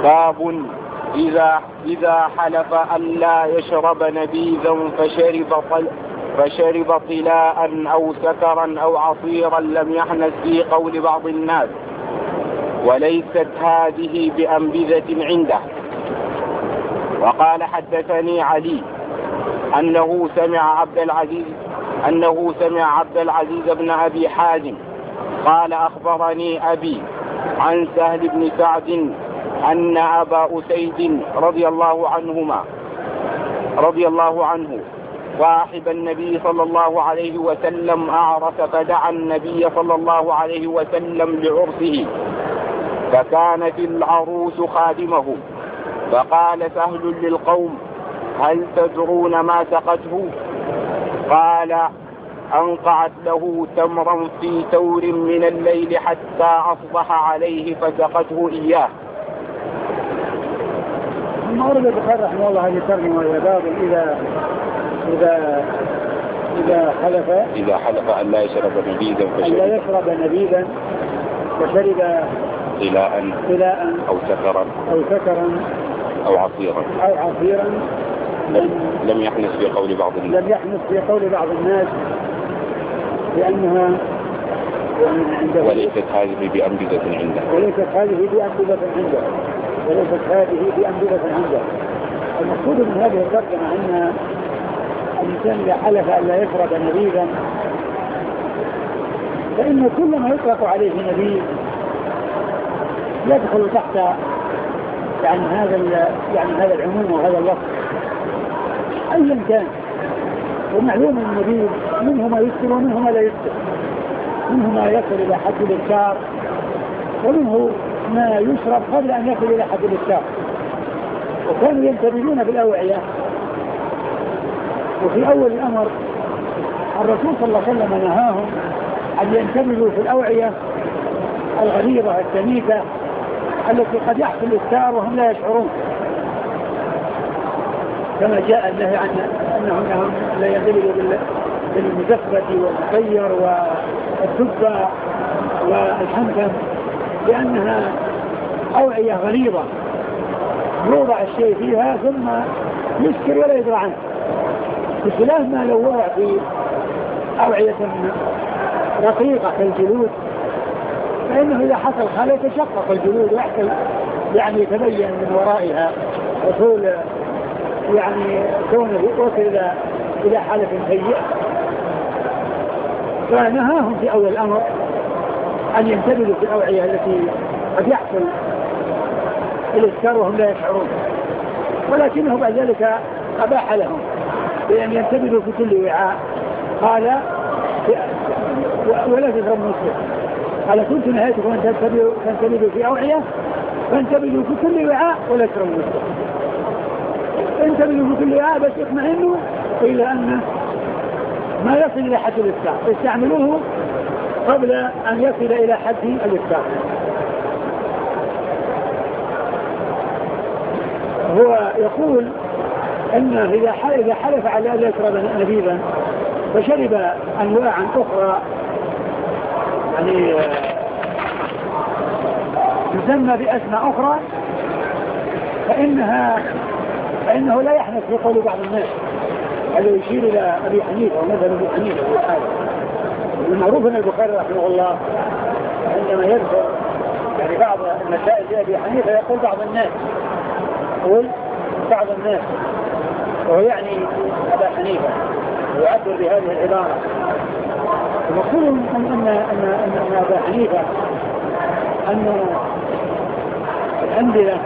باب إذا إذا حلف أن لا يشرب نبيذا فشرب طل فشرب طلاء أو سكرا أو عصيرا لم يحنث في قول بعض الناس، وليست هذه بأنبذة عنده. وقال حدثني علي أنه سمع عبد العزيز أنه سمع عبد العزيز بن أبي حازم قال أخبرني أبي عن سهل بن سعد أن أبا أسيد رضي الله عنهما رضي الله عنه صاحب النبي صلى الله عليه وسلم أعرس فدعا النبي صلى الله عليه وسلم لعرسه، فكانت العروس خادمه، فقال سهل للقوم: هل تدرون ما سقته؟ قال: أنقعت له تمرا في تور من الليل حتى أصبح عليه فسقته إياه.
ثم أورد البخاري رحمه الله هذه الترجمة وهي باب إذا إذا إذا حلف
إذا حلف أن لا يشرب نبيذا
أن لا يشرب نبيذا وشرب
طلاء
طلاء
أو سكرا
أو سكرا
أو عصيرا
أو عصيرا
لم, لم يحنث في قول بعض الناس
لم يحنث في قول بعض الناس لأنها عنده
وليست هذه بأنبذة عنده
وليست هذه بأنبذة عنده وليست هذه بأنبذة عنده. المقصود من هذه الترجمة أن الإنسان إذا حلف أن لا يشرب نبيذا فإن كل ما يطلق عليه نبيذ يدخل تحت يعني هذا يعني هذا العموم وهذا اللفظ أيا كان. ومعلوم النبيذ منه ما يسكر ومنه ما لا يسكر، منه ما يصل إلى حد الإسكار ومنه ما يشرب قبل أن يصل إلى حد الإسكار. وكانوا ينتبذون بالأوعية، وفي أول الأمر الرسول صلى الله عليه وسلم نهاهم أن ينتبذوا في الأوعية الغليظة السميكة التي قد يحصل الإسكار وهم لا يشعرون، كما جاء النهي عن أنهم لا ينتبذوا بالمزفة والمخير والدبة والحنكم لأنها أوعية غليظة يوضع الشيء فيها ثم يسكر ولا يدرى عنه، بخلاف ما لو وضع في أوعية رقيقة كالجلود فإنه إذا حصل خلل يتشقق الجلود ويحصل يعني يتبين من ورائها وصول يعني كونه يوصل إلى إلى حالة سيئة. فنهاهم في أول الأمر أن ينتبذوا في الأوعية التي قد يحصل الإسكار وهم لا يشعرون، ولكنه بعد ذلك أباح لهم بأن ينتبذوا في كل وعاء. قال: ولا تشرب مسكر. قال: كنت نهايتكم أن تنتبذوا في أوعية فانتبذوا في كل وعاء ولا تشربوا مسكر. انتبذوا في كل وعاء بس اطمئنوا إلى أن ما يصل إلى حد الإسكار، استعملوه قبل أن يصل إلى حد الإسكار. هو يقول أنه إذا حلف على أن لا يشرب نبيذا فشرب أنواعا أخرى يعني تسمى بأسماء أخرى فإنها فإنه لا يحنث في قول بعض الناس. هذا يشير إلى أبي حنيفة ومذهب أبي حنيفة. المعروف أن البخاري رحمه الله عندما يذكر يعني بعض المسائل لأبي حنيفة يقول بعض الناس، يقول بعض الناس، وهو يعني أبا حنيفة ويعبر بهذه العبارة. المقصود أن أن أن أن أبا حنيفة أن الأنبلة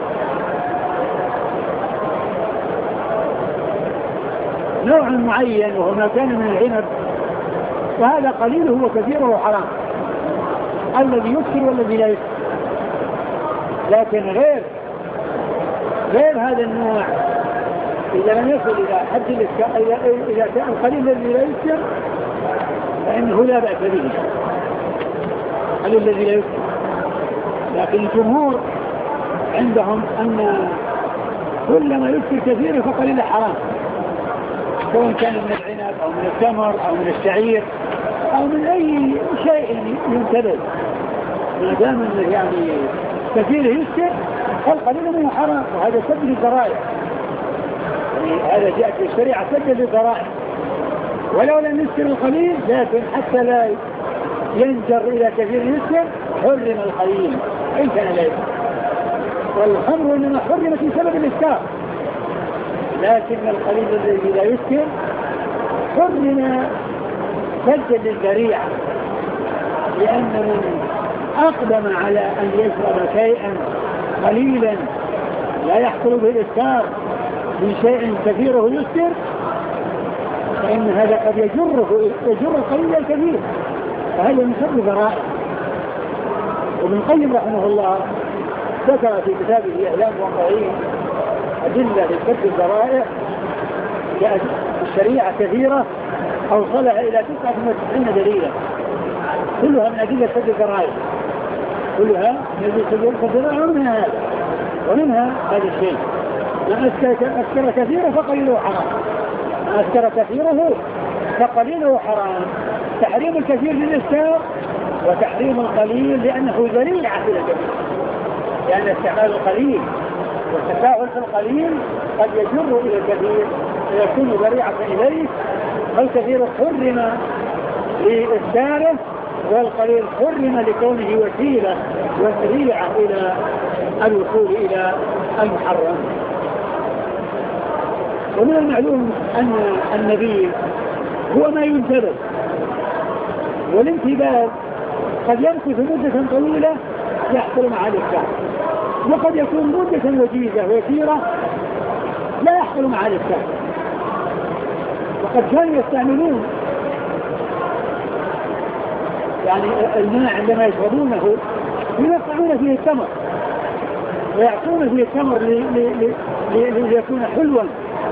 نوع معين وهو ما كان من العنب، وهذا قليله وكثيره حرام، الذي يسكر والذي لا يسكر. لكن غير غير هذا النوع إذا لم يصل إلى حد الإسكار، إذا كان القليل الذي لا يسكر فإنه لا بأس به هل الذي لا يسكر. لكن الجمهور عندهم أن كل ما يسكر كثير فقليل حرام، سواء كان من العنب أو من التمر أو من الشعير أو من أي شيء ينتبه، ما دام أنه يعني كثيره يسكر والقليل منه حرام، وهذا سد للذرائع. يعني هذا جاء في الشريعة سد للذرائع، ولو لم يسكر القليل لكن حتى لا ينجر إلى كثير يسكر حرم القليل إن كان لا يسكر. والخمر إنما حرمت بسبب الإسكار، لكن القليل الذي لا يسكر حرم سدا للذريعة، لأن من أقدم على أن يشرب شيئا قليلا لا يحصل به الإسكار من شيء كثيره يسكر، فإن هذا قد يجره يجر القليل الكثير، فهذا من شر ذرائع. وابن القيم رحمه الله ذكر في كتابه إعلام الموقعين أدلة لسد الذرائع الشريعة كثيرة أوصلها إلى تسعة وتسعين دليلا، كلها من أدلة سد الذرائع، كلها من أدلة سد الذرائع، ومنها هذا ومنها هذا الشيء. من أسكر كثيره فقليله حرام، من أسكر كثيره فقليله حرام. تحريم الكثير للإسكار وتحريم القليل لأنه ذريعة إلى الكثير، لأن استعمال القليل والتفاعل في القليل قد يجر إلى الكثير ويكون ذريعة إليه. فالكثير حرم لإسكاره والقليل حرم لكونه وسيلة وذريعة إلى الوصول إلى المحرم. ومن المعلوم أن النبي هو ما ينتبه، والانتباه قد يمكث مدة طويلة يحصل مع الإسكار، وقد يكون مدة وجيزة ويسيرة لا يحصل مع الإسكار. وقد كانوا يستعملون يعني الماء عندما يشربونه ينقعون فيه التمر ويعطون فيه التمر ليكون حلوا.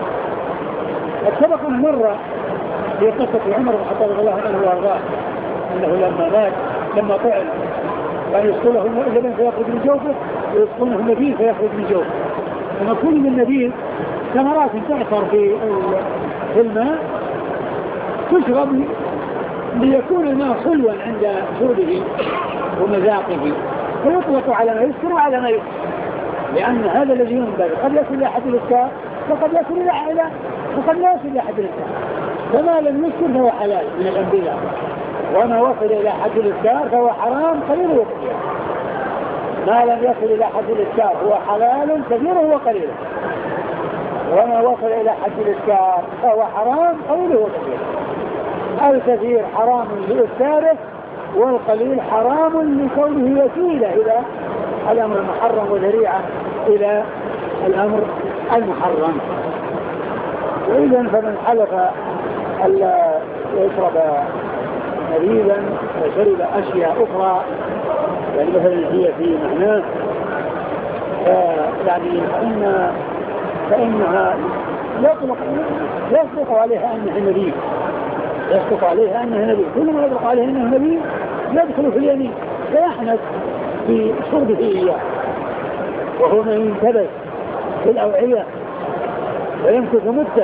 سبقنا مرة في قصة عمر بن الخطاب رضي الله عنه وارضاه انه لما مات لما طعن كان يسقونه اللبن فيخرج من جوفه ويسقونه النبيذ فيخرج من جوفه. لما كل من النبيذ ثمرات تعصر في في الماء تشرب ليكون الماء حلوا عند شربه ومذاقه، فيطلق على ما يسكر وعلى ما يسكر، لأن هذا الذي ينبغي قد يصل إلى حد الإسكار وقد يصل إلى عائلة وقد لا يصل إلى حد الإسكار. فما لم يسكر فهو حلال من الأنبياء، وما وصل إلى حد الإسكار فهو حرام قليله وكثيره. ما لم يصل إلى حد الإسكار هو حلال كثيره وقليله، وما وصل إلى حد الإسكار فهو حرام قليله وكثيره. الكثير حرام لإسكاره والقليل حرام لكونه وسيلة إلى الأمر المحرم وذريعة إلى الأمر المحرم. وإذا فمن حلف ألا يشرب نبيذا وشرب أشياء أخرى يعني مثلا هي في معناه يعني فإن فإنها يطلق يصدق عليها أنها نبيذ، يصدق عليها أنها نبيذ. كل ما يطلق عليها أنها نبيذ يدخل في اليمين فيحنث في شربه إياه، وهو ما ينتبه في الأوعية ويمكث مدة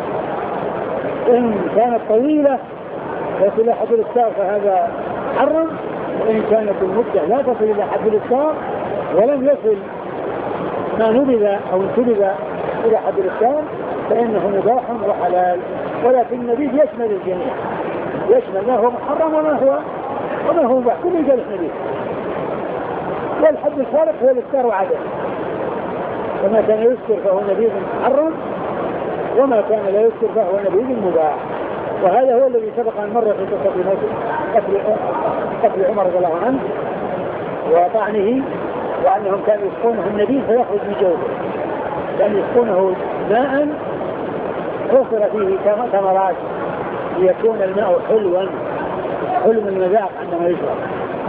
إن كانت طويلة يصل إلى حد الإسكار فهذا حرم، وإن كانت المدة لا تصل إلى حد الإسكار ولم يصل ما نبذ أو انتبذ إلى حد الإسكار فإنه مباح وحلال. ولكن النبيذ يشمل الجميع، يشمل ما هو محرم وما هو وما هو مباح، كل يجب النبيذ. والحد الفارق هو الإسكار وعدم، وما كان يسكر فهو نبيذ محرم وما كان لا يسكر فهو نبيذ مباح. وهذا هو الذي سبق أن مر في قصة قتل قتل عمر رضي الله عنه وطعنه، وأنهم كانوا يسقونه النبيذ فيخرج من جوفه، كانوا يسقونه ماء حصر فيه ثمرات ليكون الماء حلوا حلو المذاق عندما يشرب.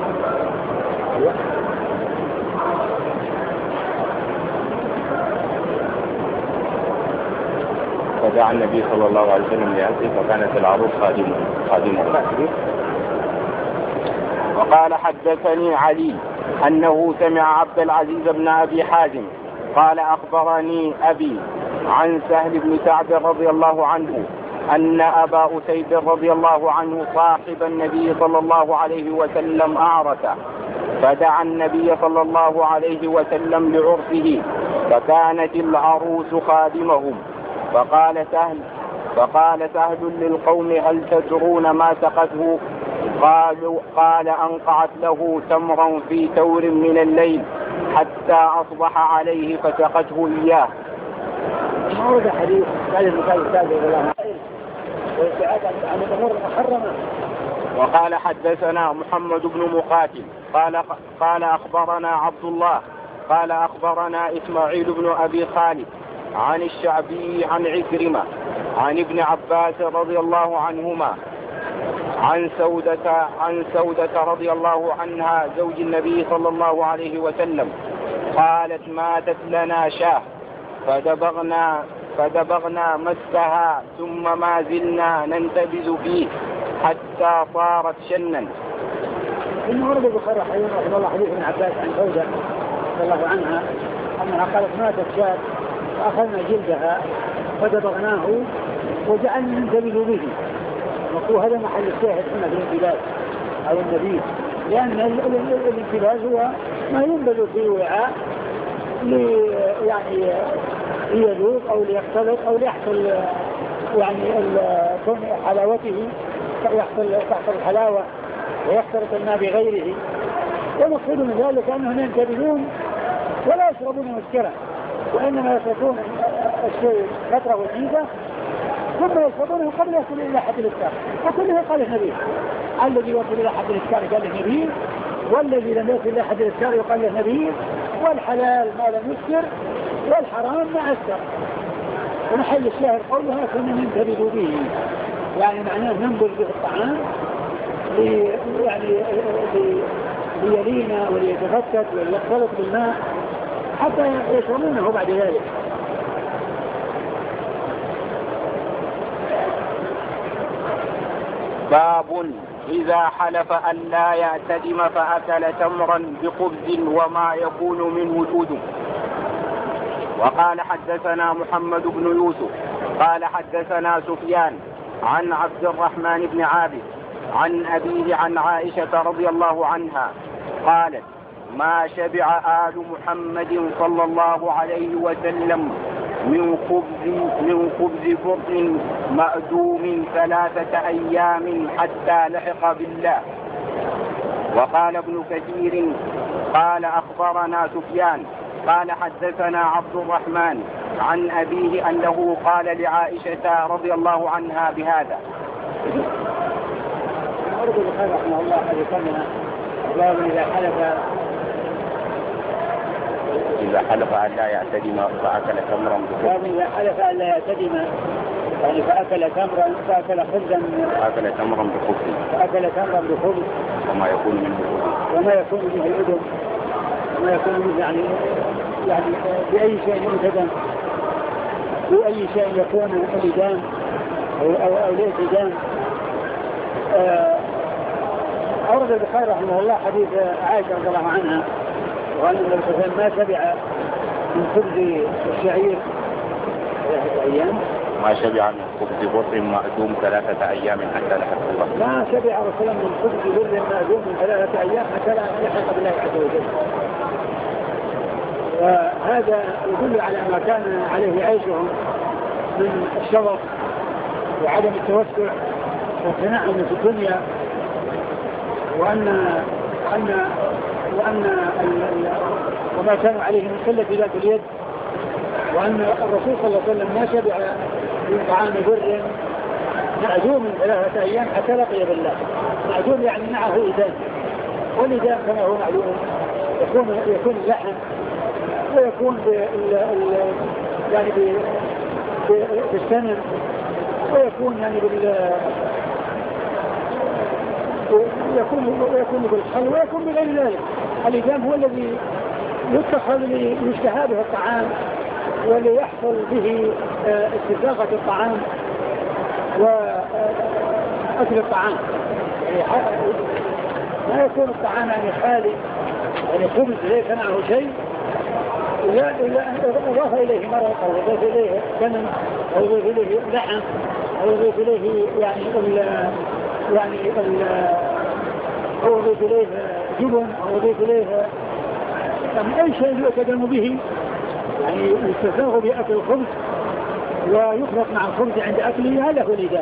فدعا النبي صلى الله عليه وسلم لأهله فكانت العروس خادمة خادمة. وقال حدثني علي أنه سمع عبد العزيز بن أبي حازم قال أخبرني أبي عن سهل بن سعد رضي الله عنه أن أبا أسيد رضي الله عنه صاحب النبي صلى الله عليه وسلم أعرس فدعا النبي صلى الله عليه وسلم لعرسه، فكانت العروس خادمهم. فقال سهل فقال سهل للقوم: هل تدرون ما سقته؟ قالوا قال: أنقعت له تمرا في تور من الليل حتى أصبح عليه فسقته إياه.
هذا حديث قال المقال الثالث والله والابتعاد عن الأمور المحرمة.
وقال حدثنا محمد بن مقاتل قال قال أخبرنا عبد الله قال أخبرنا إسماعيل بن أبي خالد عن الشعبي عن عكرمة عن ابن عباس رضي الله عنهما عن سودة عن سودة رضي الله عنها زوج النبي صلى الله عليه وسلم قالت: ماتت لنا شاه فدبغنا فدبغنا مسها ثم ما زلنا ننتبذ فيه حتى صارت شنا.
ثم ورد البخاري رحمه الله حديث ابن عباس عن سودة رضي الله عنها أنها قالت: ماتت شاه فأخذنا جلدها فدبغناه وجعلنا ننتبذ به. وقالوا هذا محل الشاهد هنا في الانتباذ أو النبيذ، لأن الانتباذ هو ما ينبذ في وعاء يعني ليذوب أو ليختلط أو ليحصل يعني كون حلاوته يحصل تحصل الحلاوة ويختلط الماء بغيره. والمقصود من ذلك أنهم ينتبذون ولا يشربون مسكرا، وإنما يتركون الشيء فترة وجيزة ثم يشربونه قبل يصل إلى حد الإسكار. وكله قال النبي: الذي يصل إلى حد الإسكار قال النبي، والذي لم يصل إلى حد الإسكار يقال له نبي، والحلال ما لم يسكر والحرام ما أسكر. ونحل الشاهد قولها كنا ننتبذ به، يعني معناه ننبذ به الطعام لي يعني ليلينا وليتفتت وليختلط بالماء حتى يشربونه بعد ذلك.
باب إذا حلف أن لا يعتدم فأكل تمرا بخبز وما يكون منه الأذن. وقال حدثنا محمد بن يوسف قال حدثنا سفيان عن عبد الرحمن بن عابد عن أبيه عن عائشة رضي الله عنها قالت: ما شبع آل محمد صلى الله عليه وسلم من خبز من خبز بر مأدوم ثلاثة أيام حتى لحق بالله. وقال ابن كثير قال أخبرنا سفيان قال حدثنا عبد الرحمن عن أبيه أنه قال لعائشة رضي الله عنها بهذا.
أرد البخاري رحمه الله حديثنا باب إذا حلف
إذا حلف أن لا يعتدم فأكل تمرا
باب إذا حلف أن لا يعتدم يعني فأكل تمرا فأكل خبزا
فأكل تمرا بخبز
فأكل تمرا بخبز
وما يكون منه الأذن
وما يكون منه الأذن وما يكون منه يعني يعني بأي شيء يعتدم بأي شيء يكون الإدام أو أو أو الإعتدام. أورد البخاري رحمه الله حديث عائشة رضي الله عنها وأن النبي صلى الله عليه وسلم ما شبع من خبز الشعير ثلاثة أيام
ما شبع من خبز بر مأدوم ثلاثة أيام حتى لحق الله.
ما شبع رسول من خبز بر مأدوم من ثلاثة أيام حتى لحق بالله عز وجل. وهذا يدل على ما كان عليه عيشهم من الشرف وعدم التوسع والتنعم في الدنيا، وأن أن وأن وما كانوا عليه من قلة ذات اليد، وأن الرسول صلى الله عليه وسلم ما شبع من طعام بر معدوم من ثلاثة أيام حتى لقي بالله. معدوم يعني معه إدام، والإدام كما هو معلوم يكون يكون اللحم ويكون بال يعني بالسمن ويكون يعني بال يكون ويكون بالخل ويكون بغير ذلك. الإدام هو الذي يتخذ ليشتهى به الطعام واللي يحصل به استفراغة الطعام وأكل الطعام. يعني ما يكون الطعام يعني خالي يعني خبز ليس معه شيء إلا أضاف إليه مرق أو أضاف إليه سمن أو أضاف إليه لحم أو أضاف إليه يعني ال يعني ال أو أضيف إليه جبن أو أضيف إليه يعني أي شيء يتقدم به يعني يستساغ بأكل الخبز ويخلط مع الخبز عند أكله، هذا هو الإدام.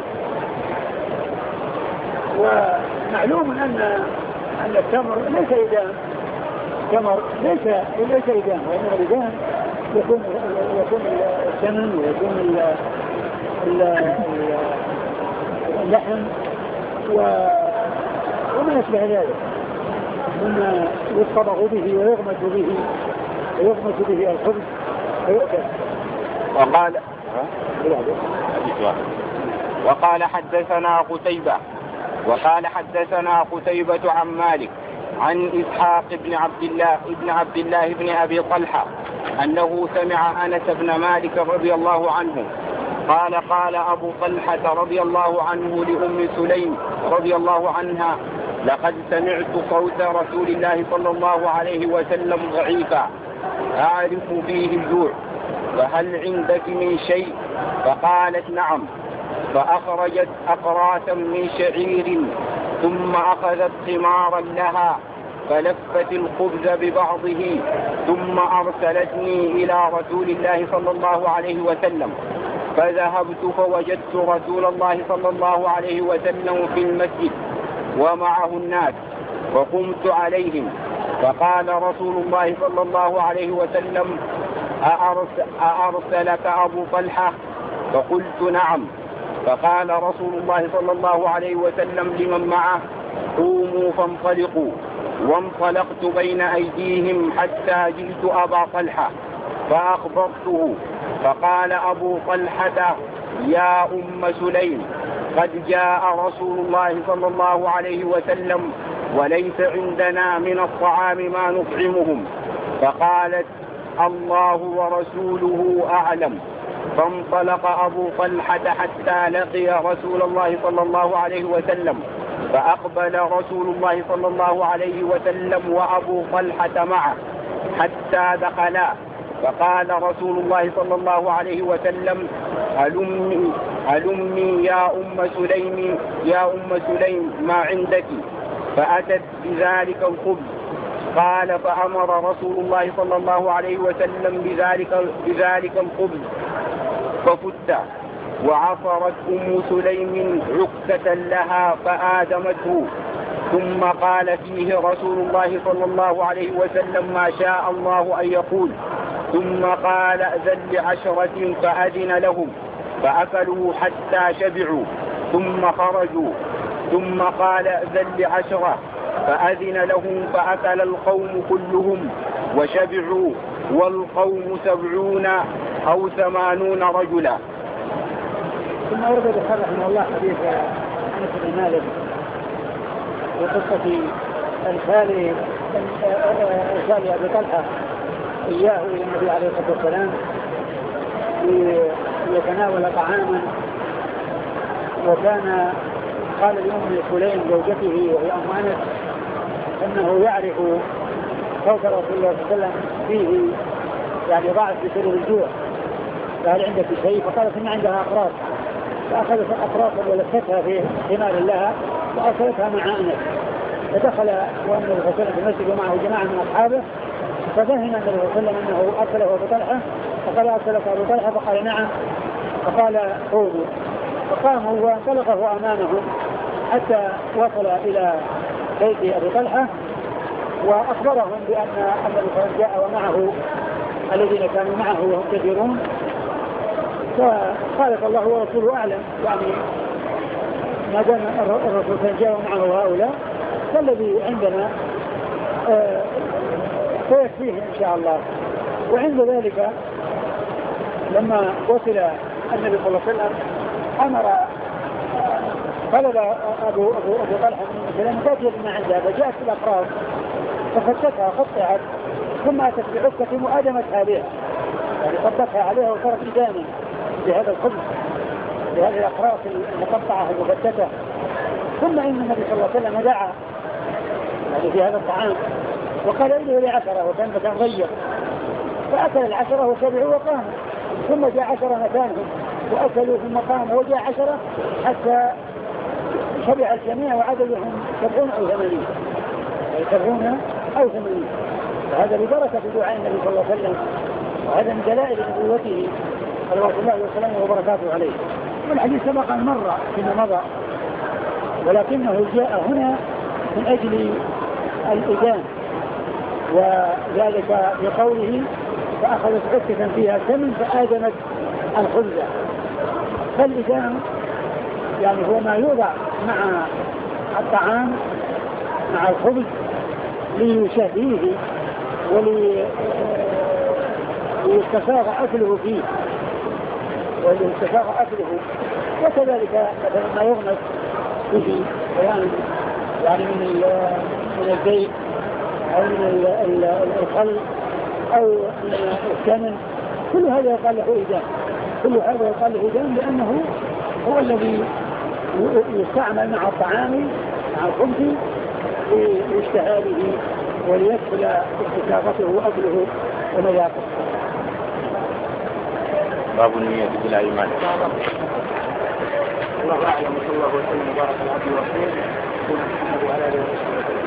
ومعلوم أن أن التمر ليس إدام، التمر ليس ليس إدام، وإنما الإدام يكون يكون السمن ويكون ال ال اللحم وما يشبه ذلك مما يصطبغ به ويغمس به ويغمس به الخبز ويؤكل.
وقال وقال حدثنا قتيبة وقال حدثنا قتيبة عن مالك عن إسحاق بن عبد الله ابن عبد الله بن أبي طلحة أنه سمع أنس بن مالك رضي الله عنه قال قال أبو طلحة رضي الله عنه لأم سليم رضي الله عنها: لقد سمعت صوت رسول الله صلى الله عليه وسلم ضعيفا أعرف فيه الجوع، فهل عندك من شيء؟ فقالت: نعم. فأخرجت أقراصا من شعير ثم أخذت خمارا لها فلفت الخبز ببعضه ثم أرسلتني إلى رسول الله صلى الله عليه وسلم، فذهبت فوجدت رسول الله صلى الله عليه وسلم في المسجد ومعه الناس، فقمت عليهم فقال رسول الله صلى الله عليه وسلم: أأرسلك أبو طلحة؟ فقلت: نعم. فقال رسول الله صلى الله عليه وسلم لمن معه: قوموا فانطلقوا. وانطلقت بين أيديهم حتى جئت أبا طلحة فأخبرته، فقال أبو طلحة: يا أم سليم، قد جاء رسول الله صلى الله عليه وسلم وليس عندنا من الطعام ما نطعمهم. فقالت: الله ورسوله أعلم. فانطلق أبو طلحة حتى لقي رسول الله صلى الله عليه وسلم، فأقبل رسول الله صلى الله عليه وسلم وأبو طلحة معه حتى دخلا، فقال رسول الله صلى الله عليه وسلم: هلمي هلمي يا أم سليم يا أم سليم ما عندك؟ فأتت بذلك الخبز. قال: فأمر رسول الله صلى الله عليه وسلم بذلك بذلك الخبز ففت، وعصرت أم سليم عكة لها فآدمته، ثم قال فيه رسول الله صلى الله عليه وسلم ما شاء الله أن يقول، ثم قال: أذن لعشرة فأذن لهم فأكلوا حتى شبعوا ثم خرجوا، ثم قال: أذن لعشرة فأذن لهم فأكل القوم كلهم وشبعوا، والقوم سبعون أو ثمانون رجلا.
ثم أورد البخاري رحمه الله حديث أنس بن مالك وقصة إرسال إرسال أبي طلحة إياه إلى النبي عليه الصلاة والسلام ليتناول طعاما، وكان قال لأم سليم زوجته وهي أم أنس أنه يعرف صوت رسول الله صلى الله عليه وسلم فيه يعني ضعف بسبب الجوع، فهل عندك شيء؟ فقالت إن عندها أقراص، فأخذت الأقراص ولفتها في حمار لها وأرسلتها مع أنس، فدخل وأنه صلى الله عليه وسلم في المسجد ومعه جماعة من أصحابه، ففهم النبي صلى الله عليه وسلم أنه أرسله أبو طلحة، فقال: أرسلك أبو طلحة؟ فقال: نعم. فقال: قوموا. فقاموا وانطلقوا أمامهم حتى وصل إلى بيت أبي طلحة، وأخبرهم بأن النبي صلى الله عليه وسلم جاء ومعه الذين كانوا معه وهم كثيرون، فقالت: الله ورسوله أعلم، يعني ما دام الرسول جاء ومعه هؤلاء فالذي عندنا آه سيكفيه إن شاء الله. وعند ذلك لما وصل النبي صلى الله عليه وسلم أمر طلب أبو, أبو, أبو طلحة من سليم تأتي بما عندها، فجاءت الأقراص ففتتها قطعت ثم أتت بعكة وأدمتها بها، يعني قطتها عليها وصارت إداما بهذا الخبز بهذه الأقراص المقطعة المفتتة. ثم إن النبي صلى الله عليه وسلم دعا يعني في هذا الطعام وقال: إله لعشرة، وكان مكان ضيق، فأكل العشرة وشبعوا وقاموا، ثم جاء عشرة مكانهم وأكلوا ثم قاموا، وجاء عشرة حتى شبع الجميع وعددهم سبعون أو ثمانين. ويسرون أو ثمانين. وهذا ببركة دعاء النبي صلى الله عليه وسلم، وهذا من دلائل نبوته صلوات الله وسلامه وبركاته عليه. والحديث سبق أن مر فيما مضى، ولكنه جاء هنا من أجل الإذان، وذلك بقوله فأخذت عكة فيها سمن فآدمت الخبز. فالإذان يعني هو ما يوضع مع الطعام مع الخبز ليشهيه وليستساغ أكله فيه وليستساغ أكله. وكذلك ما يغمس به يعني يعني من من الزيت أو من الخل أو من السمن، كل هذا يقال له إذان، كل هذا يقال له إذان لأنه هو الذي يستعمل مع الطعام مع الخبز ليشتهى به وليدخل استساغته وأكله ومذاقه.
باب النية بالأيمان.
الله أعلم، وصلى الله وسلم وبارك على عبده ورسوله محمد وعلى آله وصحبه.